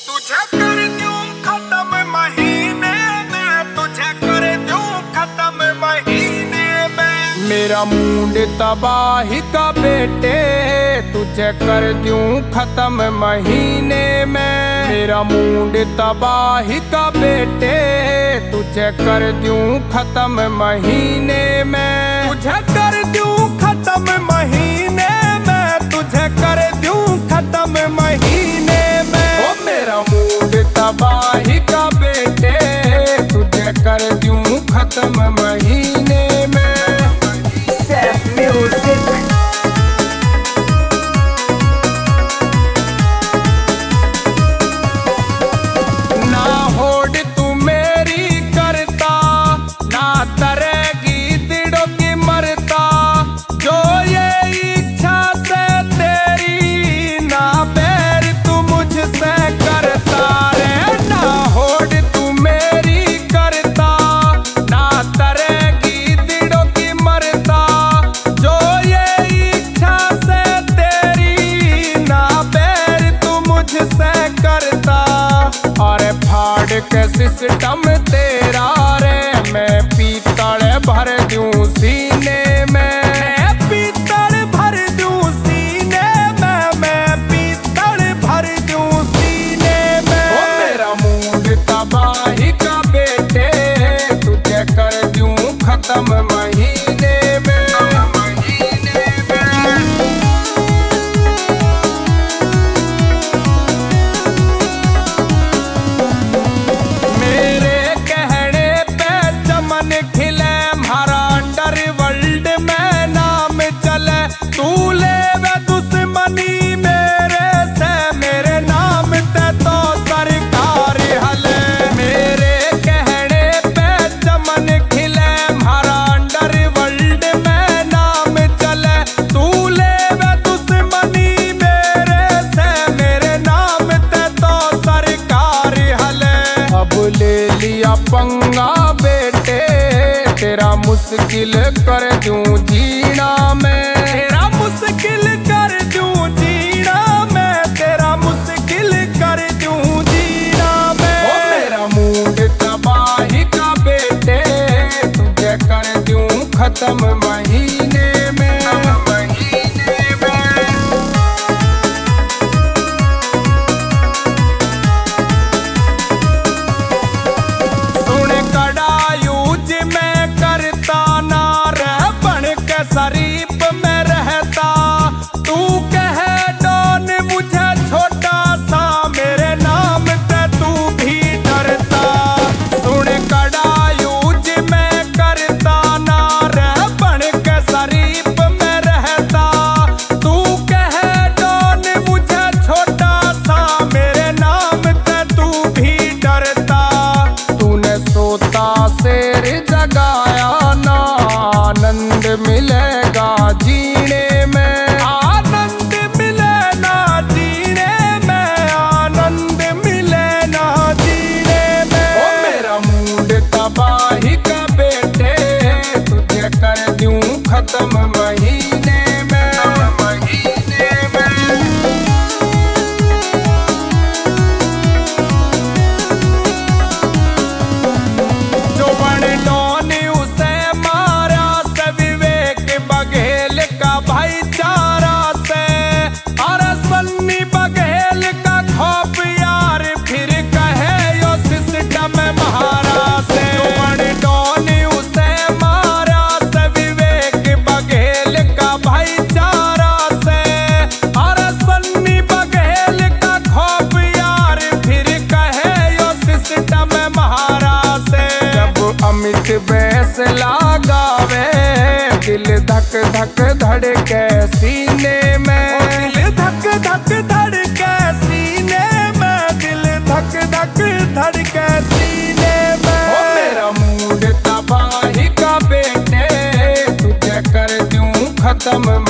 तुझे कर दूं खत्म महीने में, तुझे कर दूं खत्म महीने में। मेरा मूड तबाही का बेटे, तुझे कर दूं खत्म महीने में। मेरा मूड तबाही का बेटे, तुझे कर दूं खत्म महीने में। तुझे कर दूं खत्म महीने में, तुझे कर दूं खत्म महीने में। ओ मेरा मूड तबाही का बेटे, तुझे कर दूं खत्म महीने में। Seth Music. ना होड़ तू मेरी करता, ना तरेगी दिड़ों की मरता। जो ये इच्छा से तेरी, ना बैर तू मुझसे करता रे। ना होड़ तू मेरी करता, ना तरेगी दिड़ों की मरता। जो ये इच्छा से तेरी, ना बैर तू मुझसे करता। अरे फाड़ के सिस्टम तेरा रे, मैं पीतल भर दूं सीने में। पीतल भर दूं सीने में, मैं पीतल भर दूं सीने में। ओ मेरा मूड तबाही का बेटे, तुझे कर दूं खत्म महीने में। मेरे कहने पे चमन खिले, हमारा अंडरवर्ल्ड में नाम चले। तू ले वे दुश्मनी मेरे से, मेरे नाम ते तो सरकार हले। मेरे कहने पे चमन खिले, हमारा अंडरवर्ल्ड में नाम चले। तू ले वे दुश्मनी मेरे से, मेरे नाम ते तो सरकार हले। अब ले लिया पंगा बेटे, तेरा मुश्किल कर दूं जीना मैं। तेरा मुश्किल कर दूं जीना मैं, तेरा मुश्किल कर दूं जीना मैं। ओ मेरा मूड तबाही का बेटे, तुझे कर दूं खत्म महीने में। सुन कड़ा यूज मैं करता, ना रह बन के शरीफ में रहता। तू कहे डॉन मुझे छोटा सा, मेरे नाम से तू भी डरता। सुन कड़ा यूज मैं करता, ना रह बन के शरीफ में रहता। तू कहे डॉन मुझे छोटा सा, मेरे नाम से तू भी डरता। तूने सोता शेर जगाया ना, आनंद मिलेगा जीने में। आनंद मिले ना जीने में, आनंद मिले ना जीने में। ओ मेरा मूड तबाही का बेटे, तुझे कर दूं खत्म महीने में। जो बड़े डॉन उसे मारा से, विवेक बघेल का भाईचारा से। अरे सन्नी बघेल का खौफ यार, फिर कहे यो सिस्टम महारा से। जो बड़े डॉन उसे मारा से, विवेक बघेल का भाईचारा से। अरे सन्नी बघेल का खौफ यार, फिर कहे यो सिस्टम महारा से। जब अमित बैस लगावे, दिल धक धक धड़के सीने में। दिल धक धक धड़के सीने में, दिल धक धक धड़के सीने में। ओ मेरा मूड तबाही का बेटे, तुझे कर दूं खत्म